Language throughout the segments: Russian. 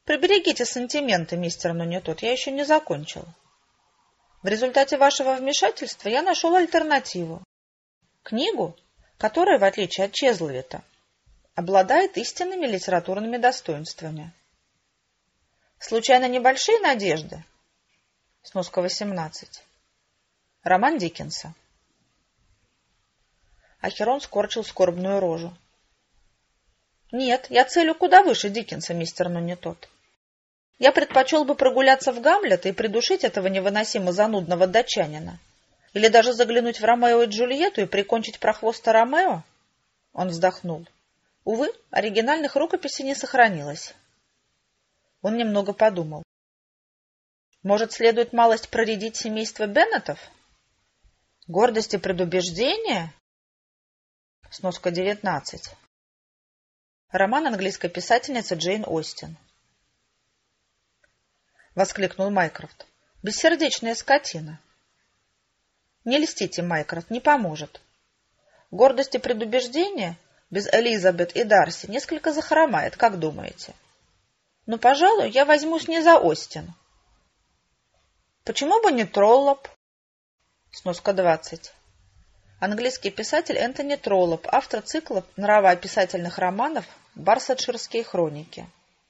Приберегите сантименты, мистер Нунетот, я еще не закончил. В результате вашего вмешательства я нашел альтернативу. Книгу, которая, в отличие от Чезловита, обладает истинными литературными достоинствами. Случайно небольшие надежды? Сноска 18. Роман Диккенса. Ахерон скорчил скорбную рожу. Нет, я целю куда выше Диккенса, мистер Нунетот. Я предпочел бы прогуляться в Гамлета и придушить этого невыносимо занудного датчанина. Или даже заглянуть в Ромео и Джульетту и прикончить прохвоста Ромео? Он вздохнул. Увы, оригинальных рукописей не сохранилось. Он немного подумал. Может, следует малость проредить семейство Беннетов? Гордость и предубеждение? Сноска 19. Роман английской писательницы Джейн Остин. Воскликнул Майкрофт. Бессердечная скотина. Не льстите, Майкрофт, не поможет. Гордость и предубеждение без Элизабет и Дарси несколько захромает, как думаете? Но, пожалуй, я возьмусь не за Остин. Почему бы не Троллоп? Сноска 20. Английский писатель Энтони Троллоп, автор цикла нравоописательных романов «Барсетширские хроники».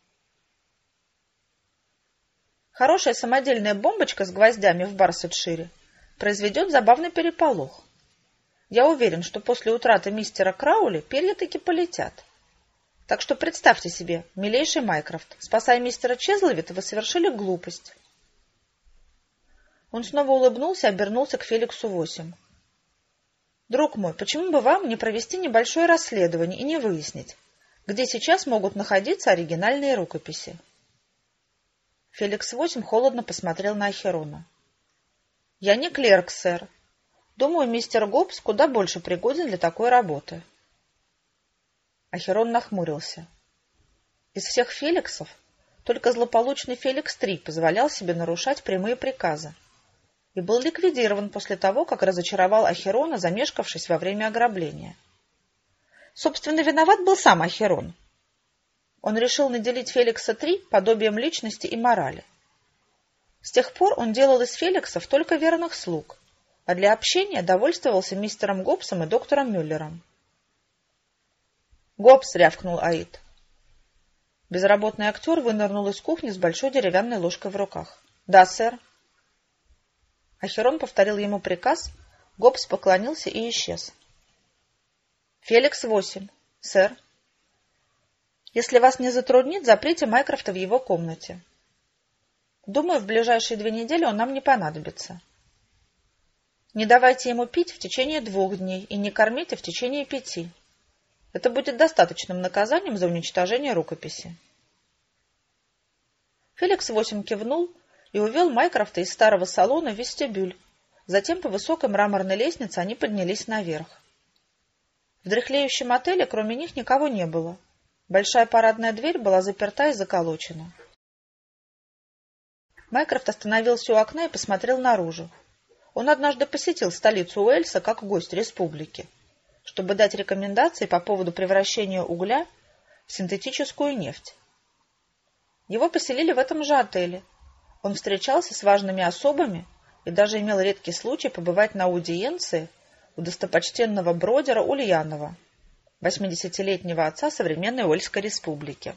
Хорошая самодельная бомбочка с гвоздями в Барсетшире произведет забавный переполох. Я уверен, что после утраты мистера Краули перья таки полетят. Так что представьте себе, милейший Майкрофт, спасая мистера Чезловита, вы совершили глупость. Он снова улыбнулся и обернулся к Феликсу 8. Друг мой, почему бы вам не провести небольшое расследование и не выяснить, где сейчас могут находиться оригинальные рукописи? Феликс 8 холодно посмотрел на Ахерона. Я не клерк, сэр. Думаю, мистер Гоббс куда больше пригоден для такой работы. Ахерон нахмурился. Из всех Феликсов только злополучный Феликс 3 позволял себе нарушать прямые приказы и был ликвидирован после того, как разочаровал Ахерона, замешкавшись во время ограбления. Собственно, виноват был сам Ахерон. Он решил наделить Феликса 3 подобием личности и морали. С тех пор он делал из Феликсов только верных слуг, а для общения довольствовался мистером Гоббсом и доктором Мюллером. «Гоббс!» — рявкнул Аид. Безработный актер вынырнул из кухни с большой деревянной ложкой в руках. «Да, сэр». Ахерон повторил ему приказ, Гоббс поклонился и исчез. «Феликс 8. Сэр. Если вас не затруднит, заприте Майкрофта в его комнате. Думаю, в ближайшие 2 недели он нам не понадобится. Не давайте ему пить в течение 2 дней и не кормите в течение 5. Это будет достаточным наказанием за уничтожение рукописи». Феликс 8 кивнул и увел Майкрофта из старого салона в вестибюль. Затем по высокой мраморной лестнице они поднялись наверх. В дряхлеющем отеле кроме них никого не было. Большая парадная дверь была заперта и заколочена. Майкрофт остановился у окна и посмотрел наружу. Он однажды посетил столицу Уэльса как гость республики, чтобы дать рекомендации по поводу превращения угля в синтетическую нефть. Его поселили в этом же отеле. Он встречался с важными особами и даже имел редкий случай побывать на аудиенции у достопочтенного бродера Ульянова, 80-летнего отца современной Уэльской республики.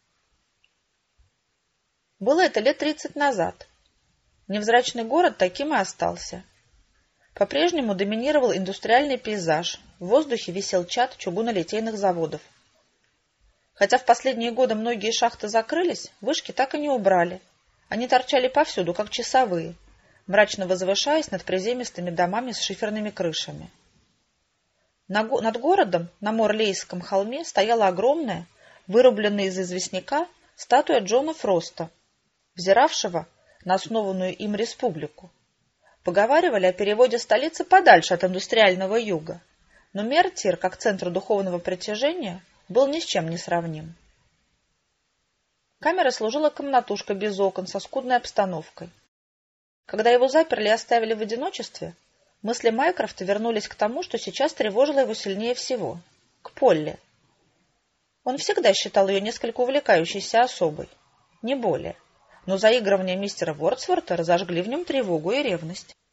Было это лет 30 назад. Невзрачный город таким и остался. По-прежнему доминировал индустриальный пейзаж, в воздухе висел чад чугунолитейных заводов. Хотя в последние годы многие шахты закрылись, вышки так и не убрали. Они торчали повсюду, как часовые, мрачно возвышаясь над приземистыми домами с шиферными крышами. Над городом на Морлейском холме стояла огромная, вырубленная из известняка, статуя Джона Фроста, взиравшего на основанную им республику. Поговаривали о переводе столицы подальше от индустриального юга, но Мертир, как центр духовного притяжения, был ни с чем не сравним. Камера служила комнатушкой без окон, со скудной обстановкой. Когда его заперли и оставили в одиночестве, мысли Майкрофта вернулись к тому, что сейчас тревожило его сильнее всего — к Полли. Он всегда считал ее несколько увлекающейся особой. не более. Но заигрывания мистера Вордсворта разожгли в нем тревогу и ревность.